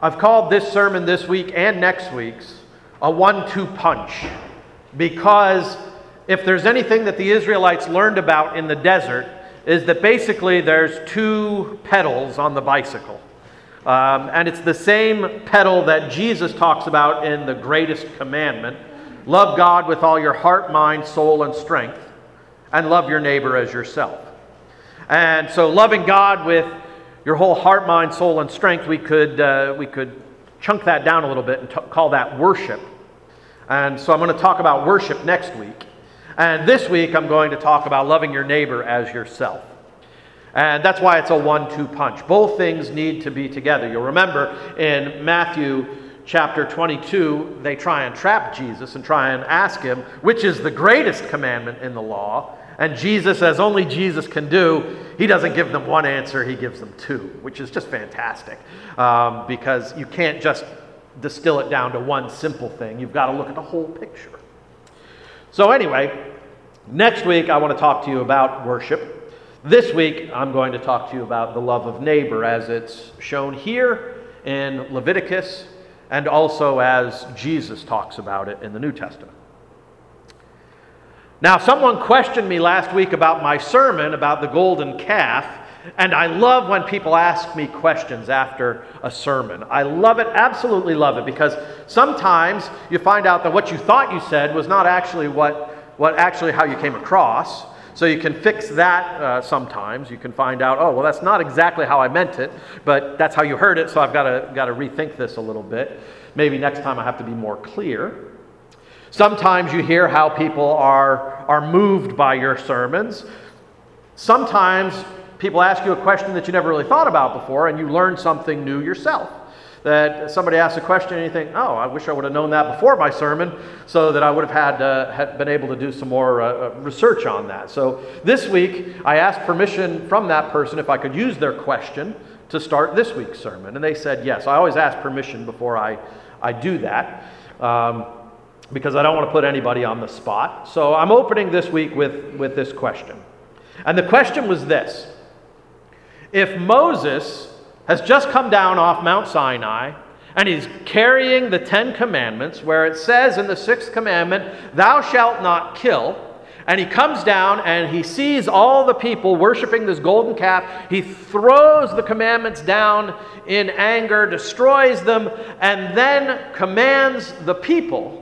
I've called this sermon this week and next week's a 1-2 punch, because if there's anything that the Israelites learned about in the desert, is that basically there's two pedals on the bicycle. And it's the same pedal that Jesus talks about in the greatest commandment. Love God with all your heart, mind, soul, and strength, and love your neighbor as yourself. And so loving God with your whole heart, mind, soul, and strength, we could chunk that down a little bit and call that worship. And so I'm going to talk about worship next week. And this week I'm going to talk about loving your neighbor as yourself. And that's why it's a 1-2 punch. Both things need to be together. You'll remember in Matthew chapter 22, they try and trap Jesus and try and ask him, which is the greatest commandment in the law? And Jesus, as only Jesus can do, he doesn't give them one answer, he gives them two, which is just fantastic. Because you can't just distill it down to one simple thing. You've got to look at the whole picture. So anyway, next week I want to talk to you about worship. This week I'm going to talk to you about the love of neighbor as it's shown here in Leviticus and also as Jesus talks about it in the New Testament. Now, someone questioned me last week about my sermon about the golden calf, and I love when people ask me questions after a sermon. I love it, absolutely love it, because sometimes you find out that what you thought you said was not actually what actually how you came across. So you can fix that sometimes. You can find out, oh, well, that's not exactly how I meant it, but that's how you heard it, so I've got to rethink this a little bit. Maybe next time I have to be more clear. Sometimes you hear how people are moved by your sermons. Sometimes people ask you a question that you never really thought about before, and you learn something new yourself. That somebody asks a question and you think, oh, I wish I would have known that before my sermon, so that I would have had been able to do some more research on that. So this week, I asked permission from that person if I could use their question to start this week's sermon. And they said yes. I always ask permission before I do that. Because I don't want to put anybody on the spot. So I'm opening this week with this question. And the question was this. If Moses has just come down off Mount Sinai and he's carrying the 10 Commandments, where it says in the 6th commandment, thou shalt not kill, and he comes down and he sees all the people worshiping this golden calf, he throws the commandments down in anger, destroys them, and then commands the people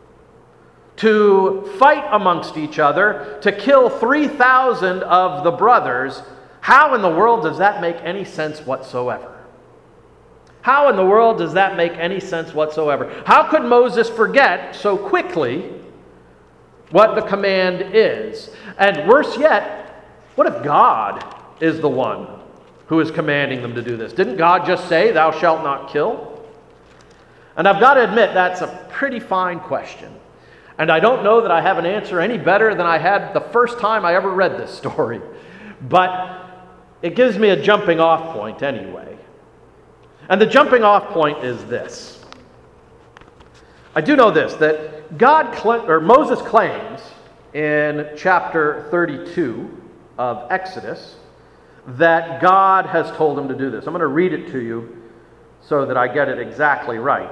to fight amongst each other, to kill 3,000 of the brothers. How in the world does that make any sense whatsoever? How in the world does that make any sense whatsoever? How could Moses forget so quickly what the command is? And worse yet, what if God is the one who is commanding them to do this? Didn't God just say, thou shalt not kill? And I've got to admit, that's a pretty fine question. And I don't know that I have an answer any better than I had the first time I ever read this story. But it gives me a jumping off point anyway. And the jumping off point is this. I do know this, that Moses claims in chapter 32 of Exodus that God has told him to do this. I'm going to read it to you so that I get it exactly right.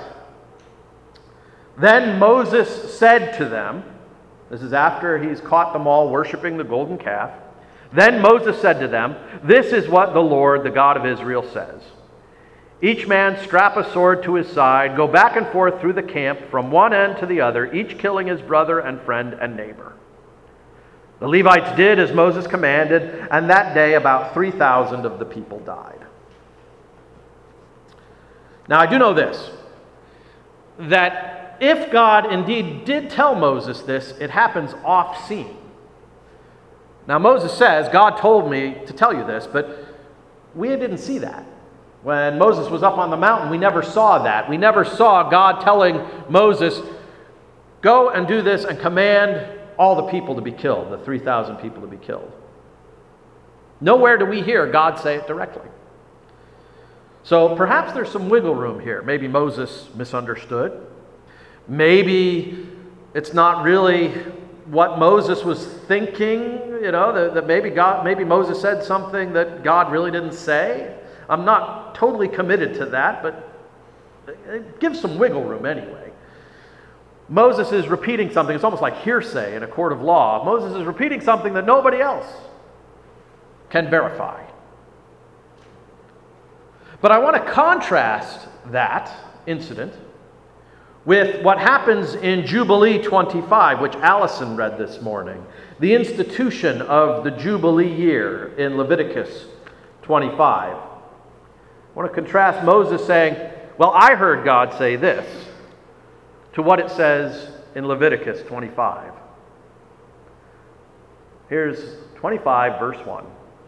Then Moses said to them, this is after he's caught them all worshiping the golden calf. Then Moses said to them, this is what the Lord, the God of Israel, says. Each man strap a sword to his side, go back and forth through the camp from one end to the other, each killing his brother and friend and neighbor. The Levites did as Moses commanded, and that day about 3,000 of the people died. Now I do know this, that if God indeed did tell Moses this, it happens off-scene. Now Moses says, God told me to tell you this, but we didn't see that. When Moses was up on the mountain, we never saw that. We never saw God telling Moses, go and do this and command all the people to be killed, the 3,000 people to be killed. Nowhere do we hear God say it directly. So perhaps there's some wiggle room here. Maybe Moses misunderstood. Maybe it's not really what Moses was thinking, that maybe Moses said something that God really didn't say. I'm not totally committed to that, but It gives some wiggle room anyway. Moses is repeating something. It's almost like hearsay in a court of law. Moses is repeating something that nobody else can verify. But I want to contrast that incident with what happens in Jubilee 25, which Allison read this morning. The institution of the Jubilee year in Leviticus 25. I want to contrast Moses saying, well, I heard God say this, to what it says in Leviticus 25. Here's 25, verse 1.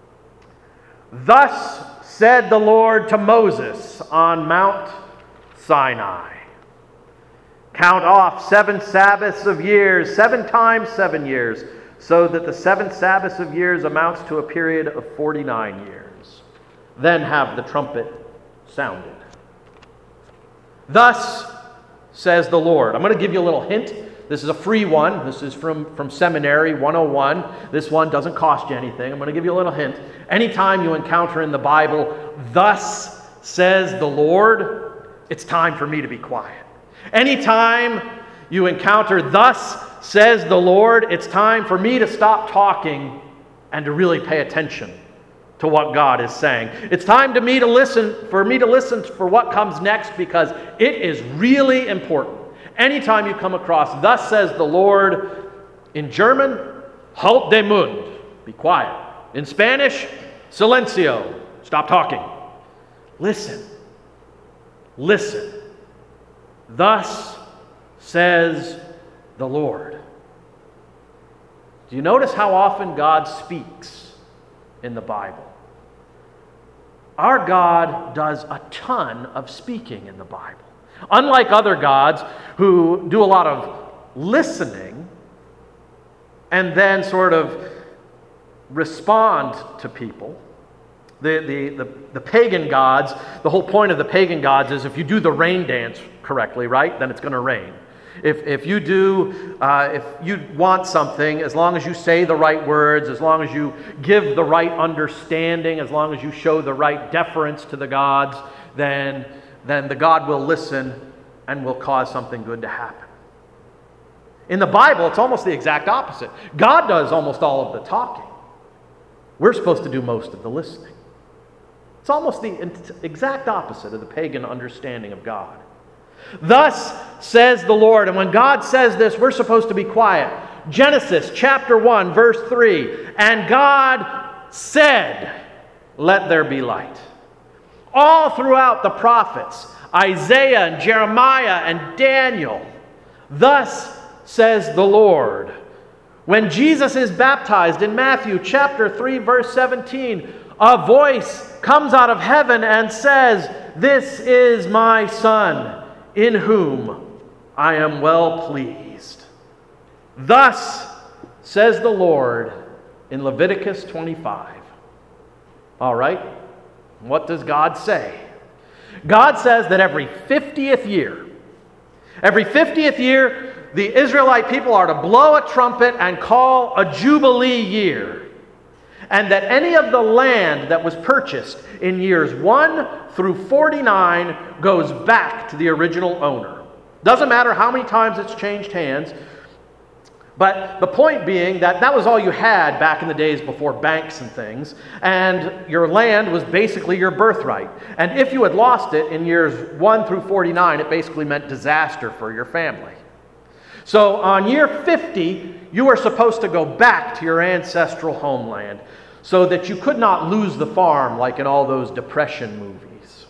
Thus said the Lord to Moses on Mount Sinai, count off 7 Sabbaths of years, 7 times 7 years, so that the 7 Sabbaths of years amounts to a period of 49 years. Then have the trumpet sounded. Thus says the Lord. I'm going to give you a little hint. This is a free one. This is from Seminary 101. This one doesn't cost you anything. I'm going to give you a little hint. Anytime you encounter in the Bible, thus says the Lord, it's time for me to be quiet. Anytime you encounter thus says the Lord, it's time for me to stop talking and to really pay attention to what God is saying. It's time for me to listen for what comes next, because it is really important. Anytime you come across thus says the Lord, in German, halt den Mund, be quiet. In Spanish, silencio, stop talking. Listen. Listen. Thus says the Lord. Do you notice how often God speaks in the Bible? Our God does a ton of speaking in the Bible. Unlike other gods who do a lot of listening and then sort of respond to people, the pagan gods, the whole point of the pagan gods is if you do the rain dance correctly, right, then it's going to rain. If you want something, as long as you say the right words, as long as you give the right understanding, as long as you show the right deference to the gods, then the God will listen and will cause something good to happen. In the Bible, it's almost the exact opposite. God does almost all of the talking. We're supposed to do most of the listening. It's almost the exact opposite of the pagan understanding of God. Thus says the Lord. And when God says this, we're supposed to be quiet. Genesis chapter 1, verse 3. And God said, let there be light. All throughout the prophets, Isaiah and Jeremiah and Daniel, thus says the Lord. When Jesus is baptized in Matthew chapter 3, verse 17, a voice comes out of heaven and says, this is my Son, in whom I am well pleased. Thus says the Lord in Leviticus 25. All right, what does God say? God says that every 50th year, the Israelite people are to blow a trumpet and call a Jubilee year. And that any of the land that was purchased in years 1 through 49 goes back to the original owner. Doesn't matter how many times it's changed hands, but the point being that was all you had back in the days before banks and things, and your land was basically your birthright. And if you had lost it in years 1 through 49, it basically meant disaster for your family. So on year 50, you are supposed to go back to your ancestral homeland so that you could not lose the farm like in all those Depression movies.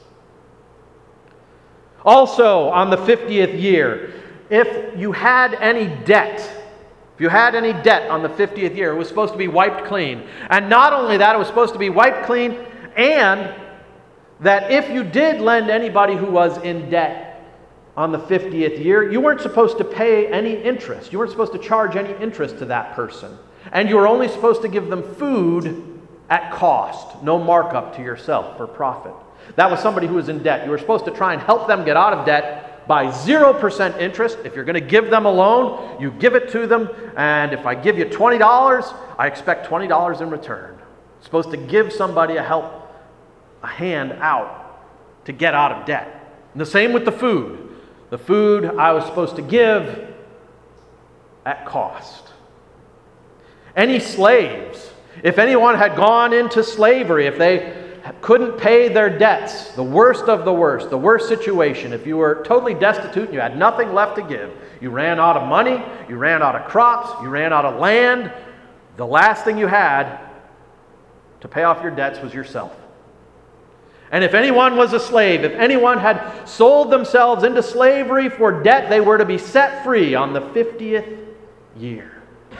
Also, on the 50th year, if you had any debt on the 50th year, it was supposed to be wiped clean. And not only that, it was supposed to be wiped clean, and that if you did lend anybody who was in debt on the 50th year, you weren't supposed to pay any interest. You weren't supposed to charge any interest to that person. And you were only supposed to give them food at cost, no markup to yourself for profit. That was somebody who was in debt. You were supposed to try and help them get out of debt by 0% interest. If you're going to give them a loan, you give it to them. And if I give you $20, I expect $20 in return. You're supposed to give somebody a hand out to get out of debt. And the same with the food. The food I was supposed to give at cost. Any slaves, if anyone had gone into slavery, if they couldn't pay their debts, the worst of the worst situation, if you were totally destitute and you had nothing left to give, you ran out of money, you ran out of crops, you ran out of land, the last thing you had to pay off your debts was yourself. And if anyone was a slave, if anyone had sold themselves into slavery for debt, they were to be set free on the 50th year.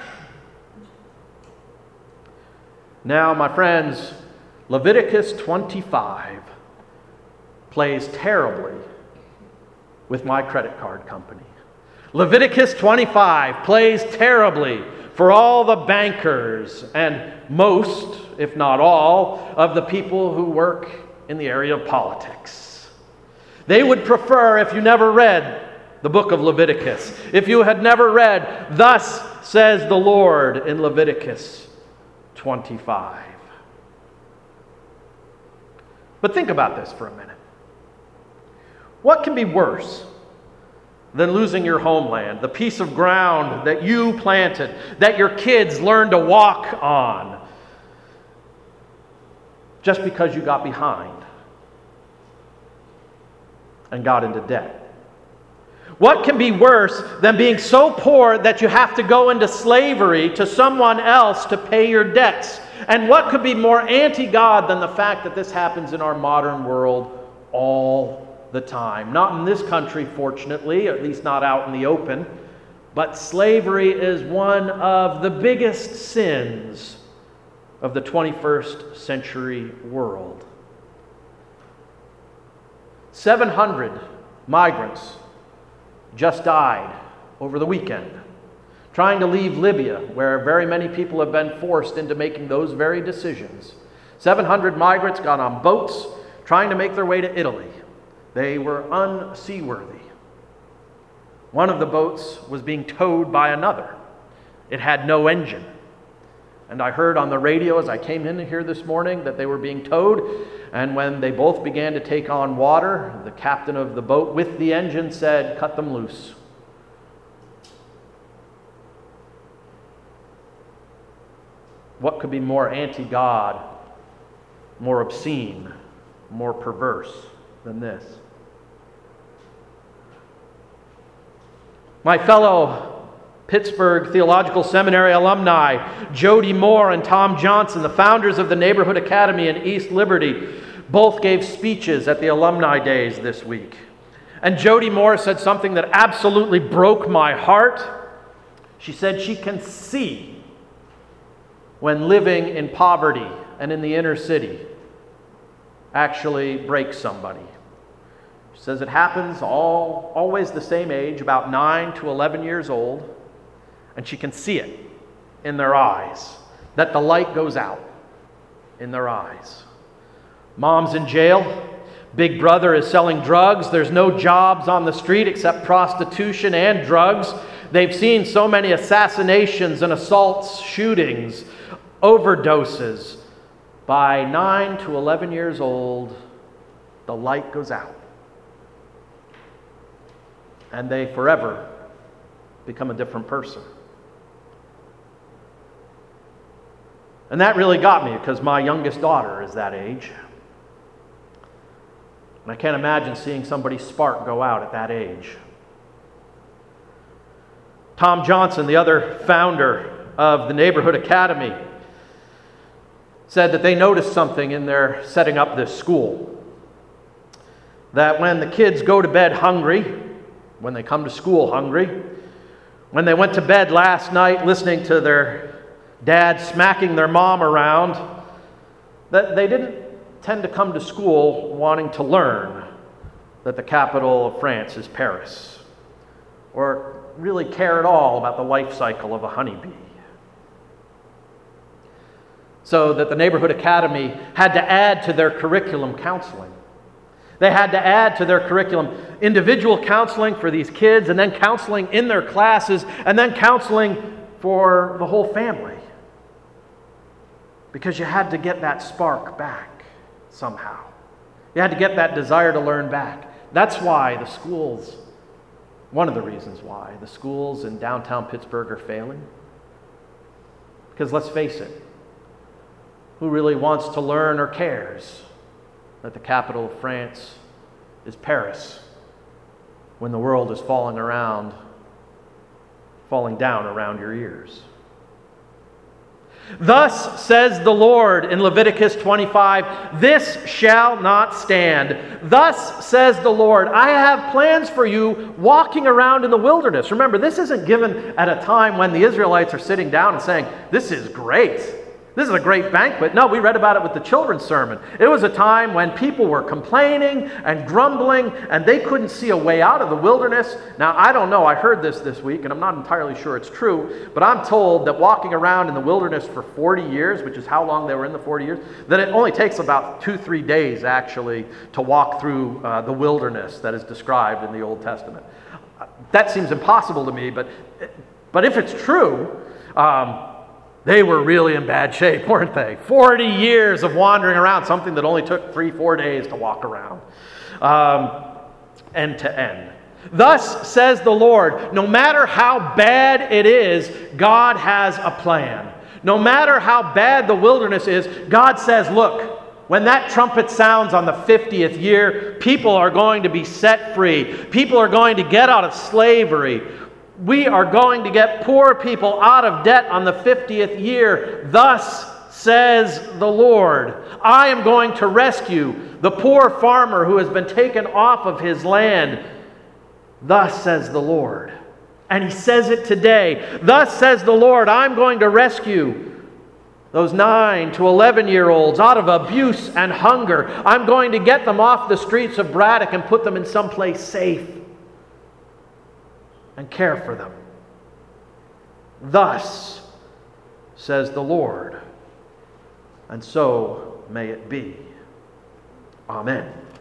Now, my friends, Leviticus 25 plays terribly with my credit card company. Leviticus 25 plays terribly for all the bankers and most, if not all, of the people who work in the area of politics. They would prefer if you never read the book of Leviticus, if you had never read, "Thus says the Lord" in Leviticus 25. But think about this for a minute. What can be worse than losing your homeland, the piece of ground that you planted, that your kids learned to walk on, just because you got behind and got into debt? What can be worse than being so poor that you have to go into slavery to someone else to pay your debts? And what could be more anti-God than the fact that this happens in our modern world all the time? Not in this country, fortunately, at least not out in the open, but slavery is one of the biggest sins of the 21st century world. 700 migrants just died over the weekend, trying to leave Libya, where very many people have been forced into making those very decisions. 700 migrants got on boats trying to make their way to Italy. They were unseaworthy. One of the boats was being towed by another. It had no engine. And I heard on the radio as I came in here this morning that they were being towed, and when they both began to take on water, the captain of the boat with the engine said, "Cut them loose." What could be more anti-God, more obscene, more perverse than this? My fellow Pittsburgh Theological Seminary alumni, Jody Moore and Tom Johnson, the founders of the Neighborhood Academy in East Liberty, both gave speeches at the alumni days this week. And Jody Moore said something that absolutely broke my heart. She said she can see when living in poverty and in the inner city actually breaks somebody. She says it happens always the same age, about 9 to 11 years old, and she can see it in their eyes, that the light goes out in their eyes. Mom's in jail. Big brother is selling drugs. There's no jobs on the street except prostitution and drugs. They've seen so many assassinations and assaults, shootings, overdoses. By 9 to 11 years old, the light goes out. And they forever become a different person. And that really got me because my youngest daughter is that age. And I can't imagine seeing somebody's spark go out at that age. Tom Johnson, the other founder of the Neighborhood Academy, said that they noticed something in their setting up this school. That when the kids go to bed hungry, when they come to school hungry, when they went to bed last night listening to their dad smacking their mom around, that they didn't tend to come to school wanting to learn that the capital of France is Paris, or really care at all about the life cycle of a honeybee. So that the Neighborhood Academy had to add to their curriculum counseling. They had to add to their curriculum individual counseling for these kids, and then counseling in their classes, and then counseling for the whole family. Because you had to get that spark back somehow. You had to get that desire to learn back. That's why the schools, one of the reasons why the schools in downtown Pittsburgh are failing. Because let's face it, who really wants to learn or cares that the capital of France is Paris when the world is falling down around your ears? Thus says the Lord in Leviticus 25, this shall not stand. Thus says the Lord, I have plans for you walking around in the wilderness. Remember, this isn't given at a time when the Israelites are sitting down and saying, this is great. This is a great banquet. No, we read about it with the children's sermon. It was a time when people were complaining and grumbling, and they couldn't see a way out of the wilderness. Now, I don't know. I heard this week, and I'm not entirely sure it's true, but I'm told that walking around in the wilderness for 40 years, which is how long they were in the 40 years, that it only takes about 2-3 days, actually, to walk through the wilderness that is described in the Old Testament. That seems impossible to me, but if it's true, they were really in bad shape, weren't they? 40 years of wandering around, something that only took 3-4 days to walk around, end to end. Thus says the Lord, no matter how bad it is, God has a plan. No matter how bad the wilderness is, God says, look, when that trumpet sounds on the 50th year, people are going to be set free. People are going to get out of slavery. We are going to get poor people out of debt on the 50th year. Thus says the Lord, I am going to rescue the poor farmer who has been taken off of his land. Thus says the Lord. And he says it today. Thus says the Lord, I'm going to rescue those 9 to 11-year-olds out of abuse and hunger. I'm going to get them off the streets of Braddock and put them in someplace safe and care for them. Thus says the Lord, and so may it be. Amen.